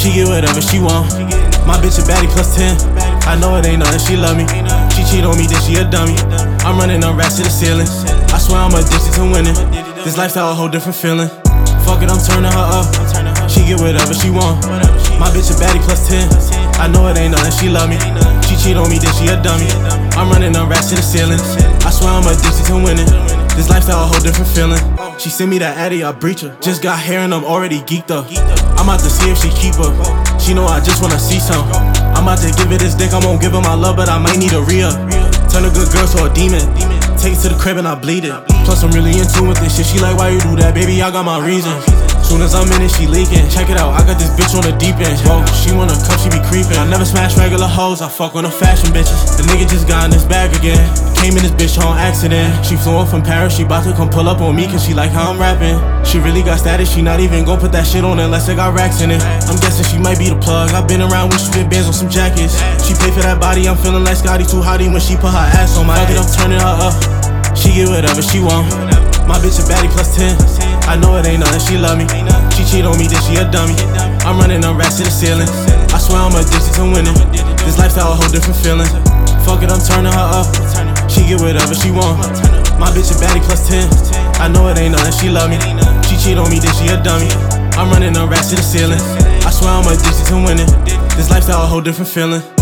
She get whatever she want. My bitch a baddie plus 10. I know it ain't nothing, she love me. She cheat on me, then she a dummy. I'm running on racks to the ceiling. I swear I'm addicted to winning. This lifestyle a whole different feeling. Fuck it, I'm turning her up. She get whatever she want. My bitch a baddie plus 10. I know it ain't nothing, she love me. She cheat on me, then she a dummy. I'm running on racks to the ceiling. I swear I'm addicted to winning. This lifestyle a whole different feeling. She sent me that Addy, I breach her. Just got hair and I'm already geeked up. I'm out to see if she keep up. She know I just wanna see some. I'm out to give her this dick, I won't give her my love, but I might need a re-up. Turn a good girl to a demon. Take it to the crib and I bleed it. Plus I'm really in tune with this shit. She like, why you do that, baby? I got my reasons. Soon as I'm in it, she leaking. Check it out, I got this bitch on the deep end. Whoa, she wanna come, she be creeping. I never smash regular hoes, I fuck on the fashion bitches. The nigga just got in his bag again. Came in this bitch on accident. She flew in from Paris, she bout to come pull up on me cause she like how I'm rapping. She really got status, she not even gon' put that shit on unless it got racks in it. I'm guessing she might be the plug. I've been around when she been bands on some jackets. She pay for that body, I'm feeling like Scotty too hottie when she put her ass on my head. I'm turning her up. She get whatever she want. My bitch a baddie plus 10. I know it ain't nothing, she love me. She cheat on me, then she a dummy. I'm running on racks to the ceiling. I swear I'm addicted to winning. This lifestyle a whole different feeling. Fuck it, I'm turning her up. She get whatever she want. My bitch a baddie plus 10. I know it ain't nothing, she love me. She cheat on me, then she a dummy. I'm running on racks to the ceiling. I swear I'm addicted to winning. This lifestyle a whole different feeling.